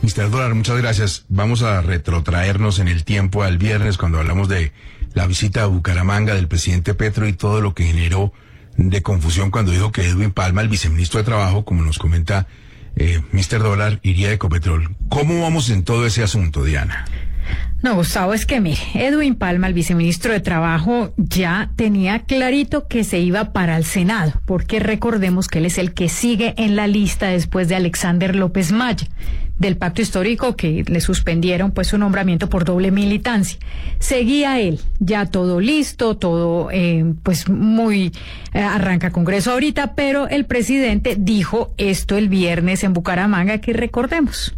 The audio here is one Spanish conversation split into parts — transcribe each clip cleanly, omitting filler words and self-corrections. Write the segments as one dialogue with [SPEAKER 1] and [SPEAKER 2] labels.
[SPEAKER 1] Mr. Dólar, muchas gracias. Vamos a retrotraernos en el tiempo al viernes cuando hablamos de la visita a Bucaramanga del presidente Petro y todo lo que generó de confusión cuando dijo que Edwin Palma, el viceministro de Trabajo, como nos comenta Mr. Dólar, iría a Ecopetrol. ¿Cómo vamos en todo ese asunto, Diana?
[SPEAKER 2] No, Gustavo, es que mire, Edwin Palma, el viceministro de Trabajo, ya tenía clarito que se iba para el Senado, porque recordemos que él es el que sigue en la lista después de Alexander López Maya, del pacto histórico que le suspendieron pues su nombramiento por doble militancia. Seguía él, ya todo listo, todo pues muy arranca Congreso ahorita, pero el presidente dijo esto el viernes en Bucaramanga, que recordemos.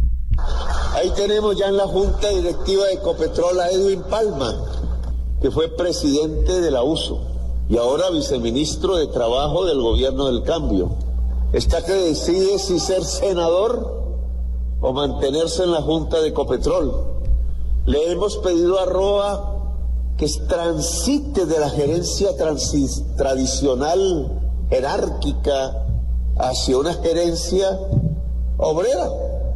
[SPEAKER 3] Ahí tenemos ya en la Junta Directiva de Ecopetrol a Edwin Palma, que fue presidente de la USO y ahora viceministro de Trabajo del Gobierno del Cambio. Está que decide si ser senador o mantenerse en la Junta de Ecopetrol. Le hemos pedido a Roa que transite de la gerencia tradicional, jerárquica, hacia una gerencia obrera.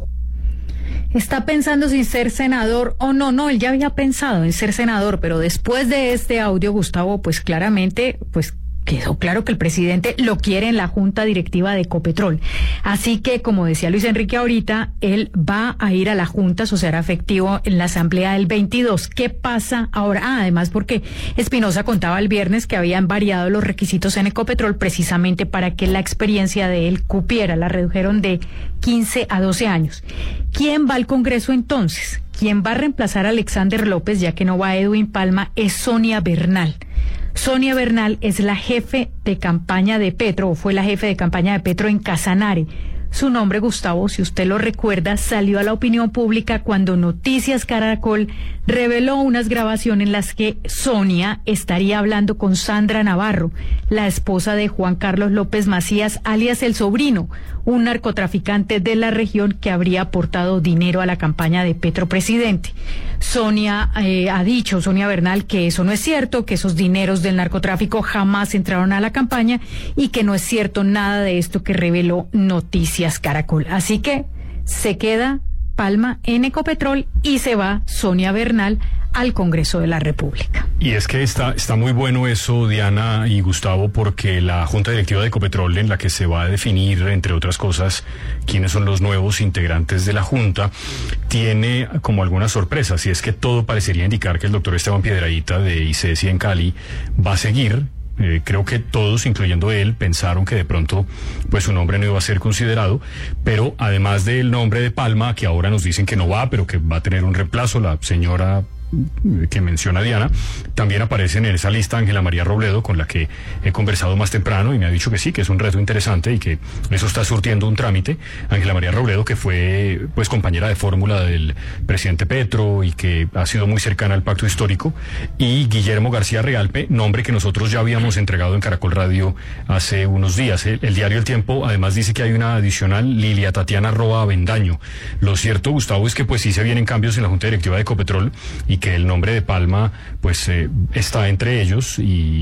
[SPEAKER 2] ¿Está pensando si ser senador o no? No, él ya había pensado en ser senador, pero después de este audio, Gustavo, pues claramente, pues quedó claro que el presidente lo quiere en la Junta Directiva de Ecopetrol. Así que, como decía Luis Enrique ahorita, él va a ir a la Junta, eso será efectivo en la Asamblea del 22. ¿Qué pasa ahora? Además, porque Espinosa contaba el viernes que habían variado los requisitos en Ecopetrol precisamente para que la experiencia de él cupiera, la redujeron de 15 a 12 años. ¿Quién va al Congreso entonces? ¿Quién va a reemplazar a Alexander López, ya que no va Edwin Palma? Es Sonia Bernal. Sonia Bernal es la jefe de campaña de Petro, o fue la jefe de campaña de Petro en Casanare. Su nombre, Gustavo, si usted lo recuerda, salió a la opinión pública cuando Noticias Caracol reveló unas grabaciones en las que Sonia estaría hablando con Sandra Navarro, la esposa de Juan Carlos López Macías, alias El Sobrino, un narcotraficante de la región que habría aportado dinero a la campaña de Petro presidente. Sonia ha dicho, Sonia Bernal, que eso no es cierto, que esos dineros del narcotráfico jamás entraron a la campaña y que no es cierto nada de esto que reveló Noticias Caracol. Así que se queda Palma en Ecopetrol y se va Sonia Bernal al Congreso de la República.
[SPEAKER 4] Y es que está muy bueno eso, Diana y Gustavo, porque la Junta Directiva de Ecopetrol, en la que se va a definir, entre otras cosas, quiénes son los nuevos integrantes de la Junta, tiene como algunas sorpresas, y es que todo parecería indicar que el doctor Esteban Piedradita de ICESI en Cali va a seguir. Creo que todos, incluyendo él, pensaron que de pronto pues su nombre no iba a ser considerado, pero además del nombre de Palma, que ahora nos dicen que no va, pero que va a tener un reemplazo, la señora que menciona Diana, también aparecen en esa lista Ángela María Robledo, con la que he conversado más temprano y me ha dicho que sí, que es un reto interesante y que eso está surtiendo un trámite. Ángela María Robledo, que fue pues compañera de fórmula del presidente Petro y que ha sido muy cercana al pacto histórico, y Guillermo García Realpe, nombre que nosotros ya habíamos entregado en Caracol Radio hace unos días. El diario El Tiempo además dice que hay una adicional, Lilia Tatiana Roa Avendaño. Lo cierto, Gustavo, es que pues sí se vienen cambios en la Junta Directiva de Ecopetrol y que el nombre de Palma pues está entre ellos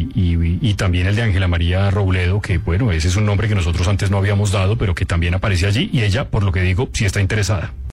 [SPEAKER 4] y también el de Ángela María Robledo, que bueno, ese es un nombre que nosotros antes no habíamos dado, pero que también aparece allí, y ella, por lo que digo, sí está interesada.